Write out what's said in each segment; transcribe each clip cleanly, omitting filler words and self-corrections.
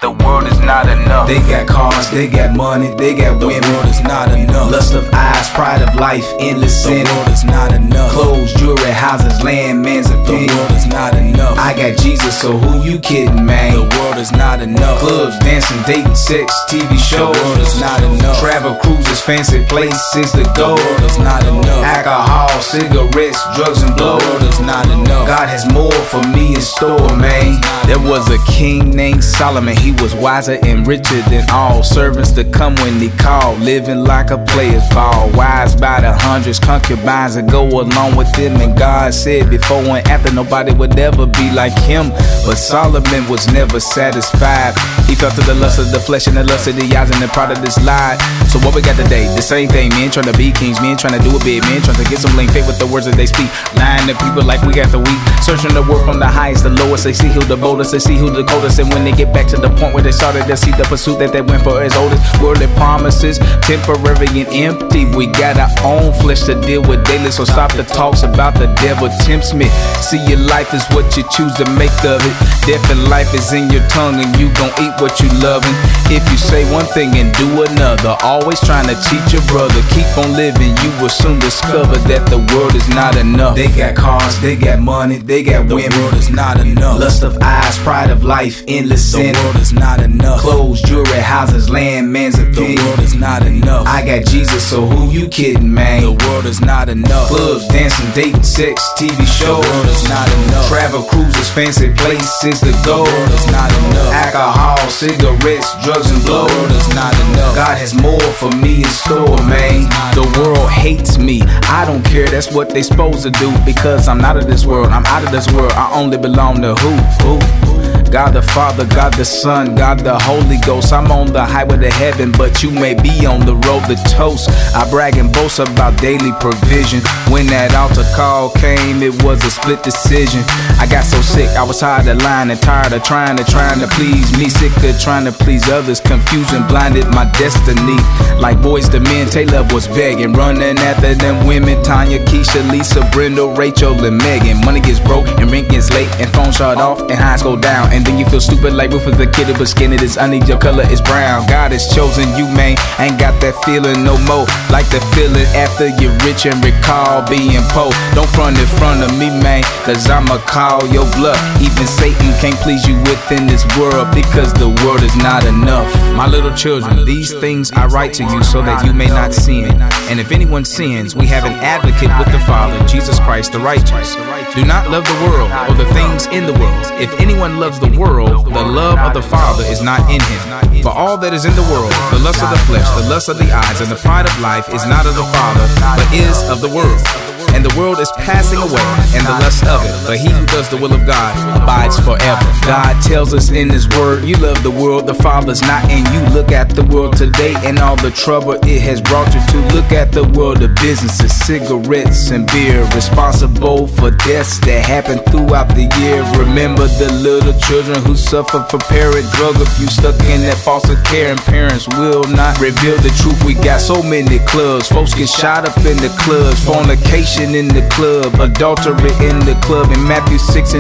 The world is not enough. They got cars, they got money, they got women. The world is not enough. Lust of eyes, pride of life, endless sin. The world is not enough. Clothes, jewelry, houses, land, man's opinion. The world is not enough. I got Jesus, so who you kidding, man? The world is not enough. Clubs, dancing, dating, sex, TV shows. The world is not enough. Travel, cruises, fancy places to go. The world is not enough. Alcohol, cigarettes, drugs and blow. The world is not enough. God has more for me in store, man. There was a king named Solomon. He was wiser and richer than all. Servants to come when he called, living like a player's ball. Wise by the hundreds, concubines that go along with him. And God said before and after nobody would ever be like him. But Solomon was never satisfied. He fell to the lust of the flesh and the lust of the eyes and the pride of this life. So what we got today? The same thing, men trying to be kings, men trying to do it big, men trying to get some lame faith with the words that they speak. Lying to people like we got the weak, searching the word from the highest to lowest. They see who the boldest, they see who the coldest. And when they get back to the point where they started, they see the pursuit that they went for as oldest. Worldly promises, temporary and empty. We got our own flesh to deal with daily, so stop the talks about the devil tempts me. See, your life is what you choose to make of it. Death and life is in your tongue, and you gon' eat what you loving. If you say one thing and do another, always trying to cheat your brother, keep on living, you will soon discover that the world is not enough. They got cars, they got money, they got women. The world is not enough. Lust of eyes, pride of life, endless sin. The world is not enough. Clothes, jewelry, houses, land, man's opinion. The world is not enough. I got Jesus, so who you kidding, man? The world is not enough. Clubs, dancing, dating, sex, TV shows. The world is not enough. Travel, cruises, fancy places to go. The world is not enough. Alcohol, cigarettes, drugs and blow. The world is not enough. God has more for me in store, man. The world hates me. I don't care, that's what they supposed to do. Because I'm not of this world, I'm out of this world. I only belong to who? God the Father, God the Son, God the Holy Ghost. I'm on the highway to heaven, but you may be on the road to toast. I brag and boast about daily provision. When that altar call came, it was a split decision. I got so sick, I was tired of lying and tired of trying to please me. Sick of trying to please others, confusion blinded my destiny. Like boys to men, Taylor was begging, running after them women. Tanya, Keisha, Lisa, Brenda, Rachel, and Megan. Money gets broke and rent gets late and phones shut off and highs go down. And then you feel stupid like Rufus the Kid, but skin it is honey, your color is brown. God has chosen you, man, ain't got that feeling no more. Like the feeling after you're rich and recall being poor. Don't front in front of me, man, cause I'ma call your bluff. Even Satan can't please you within this world, because the world is not enough. My little children, these things I write to you so that you may not sin. And if anyone sins, we have an advocate with the Father, Jesus Christ the righteous. Do not love the world or the things in the world. If anyone loves the world, the love of the Father is not in him. For all that is in the world, the lust of the flesh, the lust of the eyes, and the pride of life is not of the Father, but is of the world. And the world is passing away, and the lust of it. But he who does the will of God abides forever. God tells us in his word, you love the world, the Father's not in you. Look at the world today and all the trouble it has brought you to. Look at the world of businesses, cigarettes and beer, responsible for deaths that happen throughout the year. Remember the little children who suffer for parent drug abuse, stuck in that foster care, and parents will not reveal the truth. We got so many clubs, folks get shot up in the clubs, fornication in the club, adultery in the club. In Matthew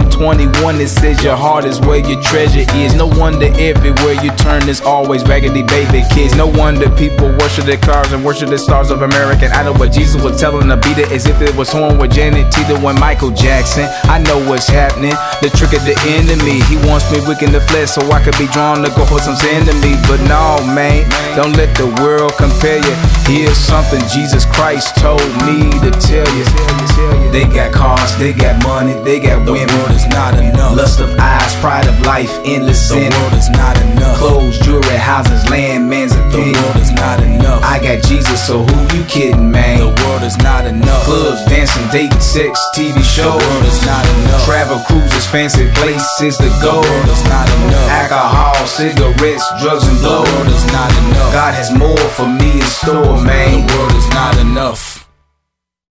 6:21 it says your heart is where your treasure is. No wonder everywhere you turn there's always raggedy baby kids. No wonder people worship their cars and worship the stars of American Idol, but Jesus was telling them to beat it as if it was torn with Janet Teeter when Michael Jackson. I know what's happening, the trick of the enemy. He wants me weak in the flesh so I could be drawn to go for some sin to me. But no, man, don't let the world compare you. Here's something Jesus Christ told me to tell you. They got cars, they got money, they got women. The world is not enough. Lust of eyes, pride of life, endless sin. The world is not enough. Clothes, jewelry, houses, land, man's opinion. The world is not enough. I got Jesus, so who you kidding, man? The world is not enough. Clubs, dancing, dating, sex, TV shows. The world is not enough. Travel, cruises, fancy places to go. The world is not enough. Alcohol, cigarettes, drugs and blow. The world is not enough. God has more for me in store, man. The world is not enough.